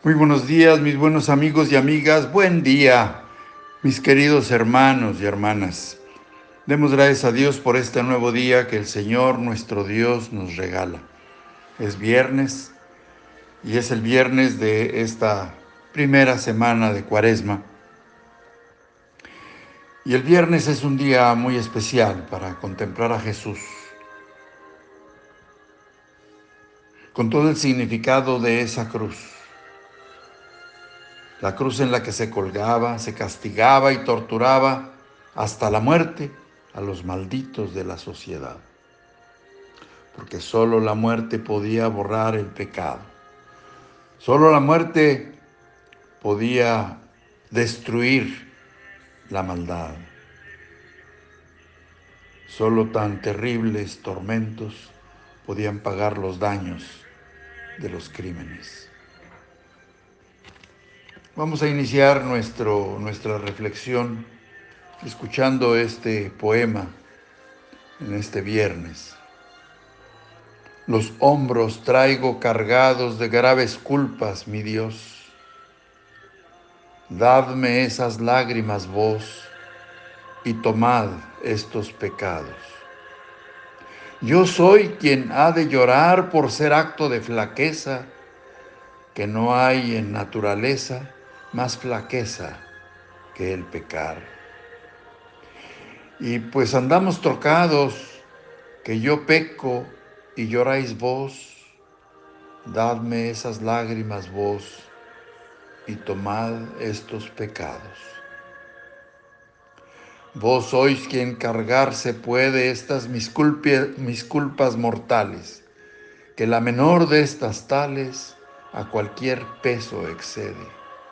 Muy buenos días, mis buenos amigos y amigas. Buen día, mis queridos hermanos y hermanas. Demos gracias a Dios por este nuevo día que el Señor nuestro Dios nos regala. Es viernes y es el viernes de esta primera semana de Cuaresma. Y el viernes es un día muy especial para contemplar a Jesús, con todo el significado de esa cruz. La cruz en la que se colgaba, se castigaba y torturaba hasta la muerte a los malditos de la sociedad. Porque solo la muerte podía borrar el pecado. Solo la muerte podía destruir la maldad. Solo tan terribles tormentos podían pagar los daños de los crímenes. Vamos a iniciar nuestra reflexión escuchando este poema en este viernes. Los hombros traigo cargados de graves culpas, mi Dios. Dadme esas lágrimas vos y tomad estos pecados. Yo soy quien ha de llorar por ser acto de flaqueza, que no hay en naturaleza más flaqueza que el pecar. Y pues andamos trocados, que yo peco y lloráis vos. Dadme esas lágrimas vos y tomad estos pecados. Vos sois quien cargarse puede estas mis culpas mortales, que la menor de estas tales a cualquier peso excede.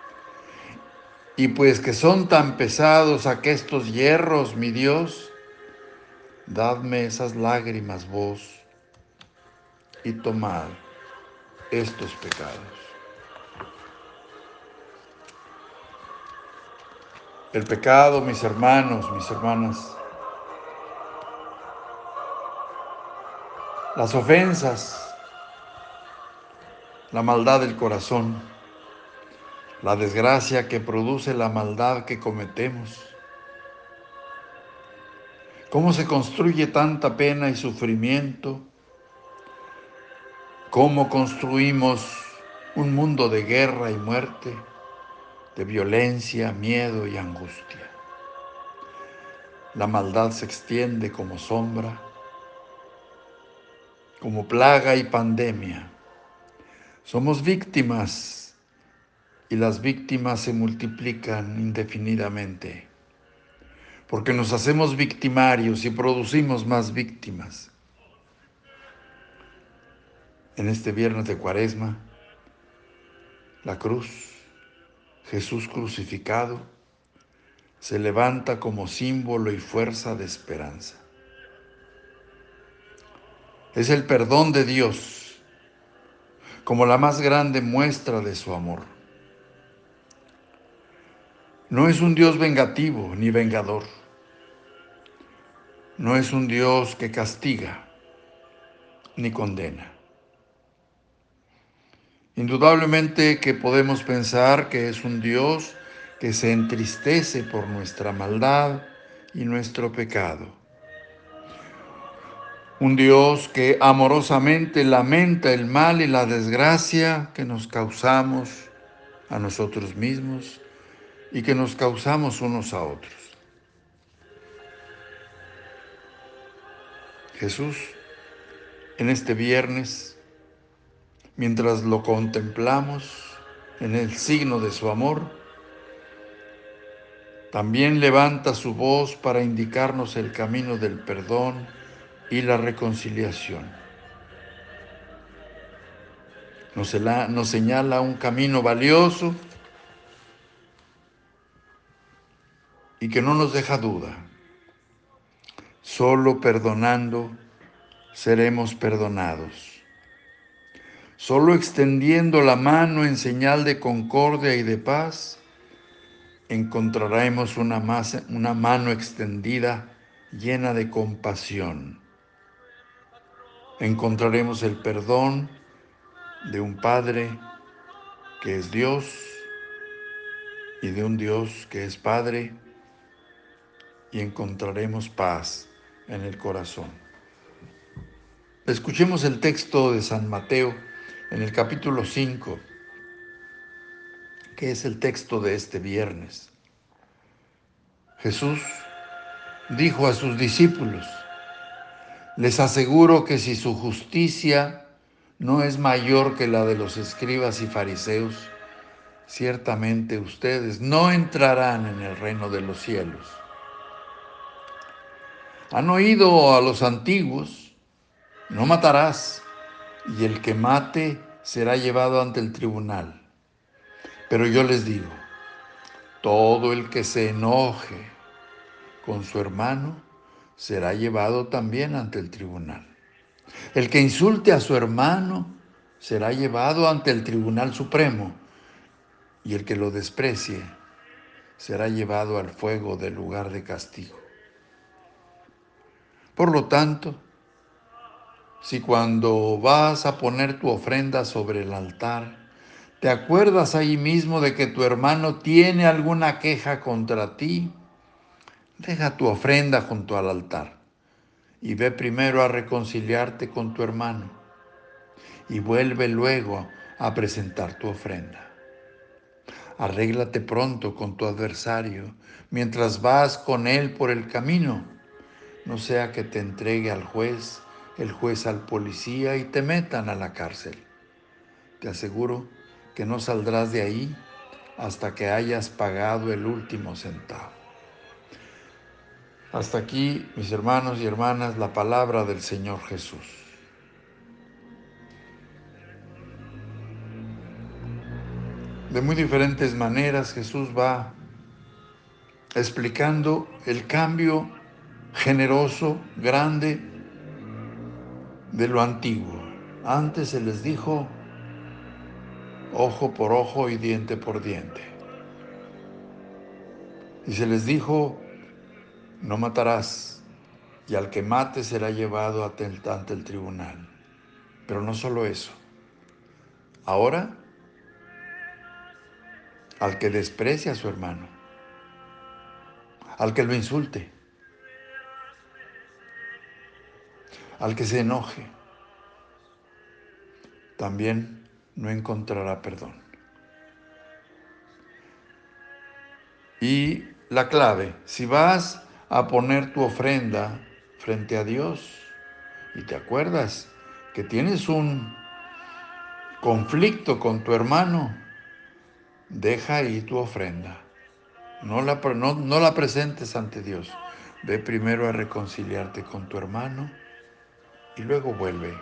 Y pues que son tan pesados aquestos hierros, mi Dios, dadme esas lágrimas vos y tomad estos pecados. El pecado, mis hermanos, mis hermanas, las ofensas, la maldad del corazón, la desgracia que produce la maldad que cometemos. ¿Cómo se construye tanta pena y sufrimiento? ¿Cómo construimos un mundo de guerra y muerte, de violencia, miedo y angustia? La maldad se extiende como sombra, como plaga y pandemia. Somos víctimas y las víctimas se multiplican indefinidamente, porque nos hacemos victimarios y producimos más víctimas. En este viernes de Cuaresma, la cruz, Jesús crucificado, se levanta como símbolo y fuerza de esperanza. Es el perdón de Dios como la más grande muestra de su amor. No es un Dios vengativo ni vengador. No es un Dios que castiga ni condena. Indudablemente que podemos pensar que es un Dios que se entristece por nuestra maldad y nuestro pecado. Un Dios que amorosamente lamenta el mal y la desgracia que nos causamos a nosotros mismos y que nos causamos unos a otros. Jesús, en este viernes, mientras lo contemplamos en el signo de su amor, también levanta su voz para indicarnos el camino del perdón y la reconciliación. Nos señala un camino valioso y que no nos deja duda. Solo perdonando seremos perdonados. Solo extendiendo la mano en señal de concordia y de paz, encontraremos una mano extendida llena de compasión. Encontraremos el perdón de un Padre que es Dios y de un Dios que es Padre, y encontraremos paz en el corazón. Escuchemos el texto de San Mateo en el capítulo 5, que es el texto de este viernes. Jesús dijo a sus discípulos: les aseguro que si su justicia no es mayor que la de los escribas y fariseos, ciertamente ustedes no entrarán en el reino de los cielos. Han oído a los antiguos: no matarás, y el que mate será llevado ante el tribunal. Pero yo les digo, todo el que se enoje con su hermano será llevado también ante el tribunal. El que insulte a su hermano será llevado ante el Tribunal Supremo, y el que lo desprecie será llevado al fuego del lugar de castigo. Por lo tanto, si cuando vas a poner tu ofrenda sobre el altar, te acuerdas ahí mismo de que tu hermano tiene alguna queja contra ti, deja tu ofrenda junto al altar y ve primero a reconciliarte con tu hermano, y vuelve luego a presentar tu ofrenda. Arréglate pronto con tu adversario mientras vas con él por el camino, no sea que te entregue al juez, el juez al policía y te metan a la cárcel. Te aseguro que no saldrás de ahí hasta que hayas pagado el último centavo. Hasta aquí, mis hermanos y hermanas, la palabra del Señor Jesús. De muy diferentes maneras Jesús va explicando el cambio generoso, grande, de lo antiguo. Antes se les dijo ojo por ojo y diente por diente. Y se les dijo, no matarás, y al que mate será llevado ante el tribunal. Pero no solo eso. Ahora, al que desprecie a su hermano, al que lo insulte, al que se enoje, también no encontrará perdón. Y la clave, si vas a poner tu ofrenda frente a Dios y te acuerdas que tienes un conflicto con tu hermano, deja ahí tu ofrenda. No la presentes ante Dios. Ve primero a reconciliarte con tu hermano y luego vuelve.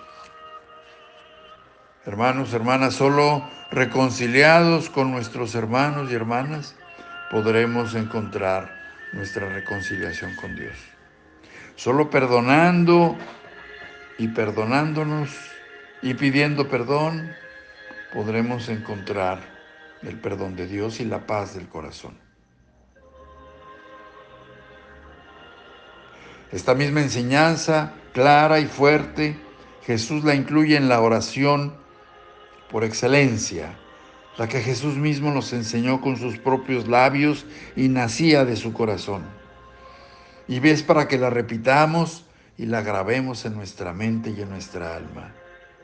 Hermanos, hermanas, solo reconciliados con nuestros hermanos y hermanas podremos encontrar nuestra reconciliación con Dios. Solo perdonando y perdonándonos y pidiendo perdón podremos encontrar el perdón de Dios y la paz del corazón. Esta misma enseñanza, clara y fuerte, Jesús la incluye en la oración por excelencia, la que Jesús mismo nos enseñó con sus propios labios y nacía de su corazón. Y ves para que la repitamos y la grabemos en nuestra mente y en nuestra alma.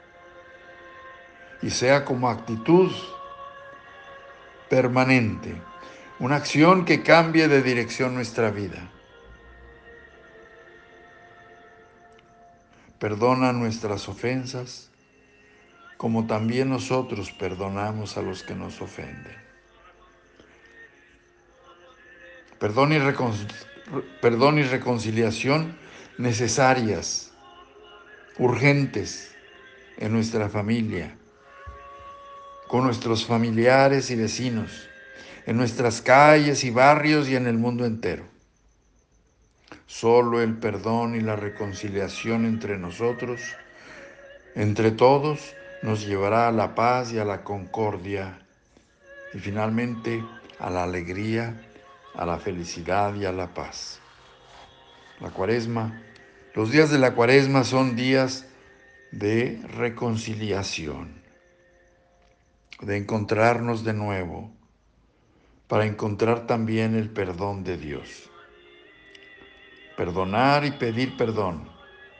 Y sea como actitud permanente, una acción que cambie de dirección nuestra vida. Perdona nuestras ofensas, como también nosotros perdonamos a los que nos ofenden. Perdón y reconciliación necesarias, urgentes en nuestra familia, con nuestros familiares y vecinos, en nuestras calles y barrios y en el mundo entero. Solo el perdón y la reconciliación entre nosotros, entre todos, nos llevará a la paz y a la concordia y finalmente a la alegría, a la felicidad y a la paz. La Cuaresma, los días de la Cuaresma son días de reconciliación. de encontrarnos de nuevo, para encontrar también el perdón de Dios. Perdonar y pedir perdón,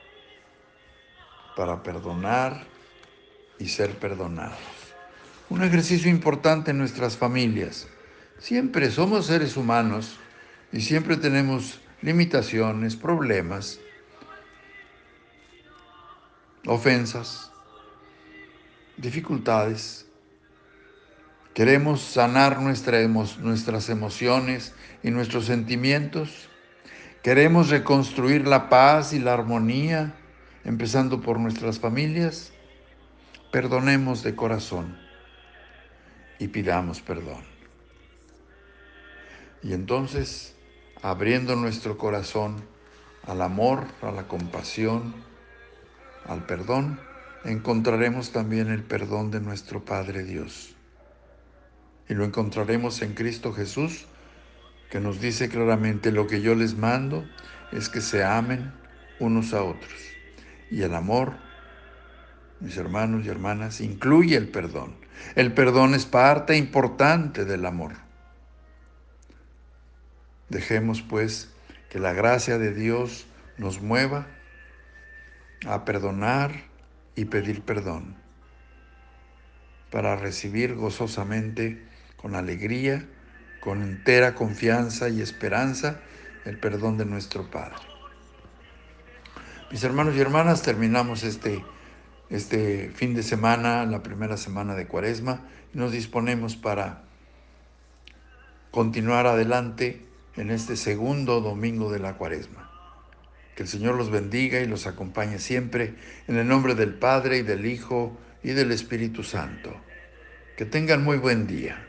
para perdonar y ser perdonados. Un ejercicio importante en nuestras familias. Siempre somos seres humanos y siempre tenemos limitaciones, problemas, ofensas, dificultades. Queremos sanar nuestras emociones y nuestros sentimientos. Queremos reconstruir la paz y la armonía, empezando por nuestras familias. Perdonemos de corazón y pidamos perdón. Y entonces, abriendo nuestro corazón al amor, a la compasión, al perdón, encontraremos también el perdón de nuestro Padre Dios. Y lo encontraremos en Cristo Jesús, que nos dice claramente: lo que yo les mando es que se amen unos a otros. Y el amor, mis hermanos y hermanas, incluye el perdón. El perdón es parte importante del amor. Dejemos, pues, que la gracia de Dios nos mueva a perdonar y pedir perdón, para recibir gozosamente, con alegría, con entera confianza y esperanza, el perdón de nuestro Padre. Mis hermanos y hermanas, terminamos este fin de semana, la primera semana de Cuaresma, y nos disponemos para continuar adelante en este segundo domingo de la Cuaresma. Que el Señor los bendiga y los acompañe siempre, en el nombre del Padre y del Hijo y del Espíritu Santo. Que tengan muy buen día.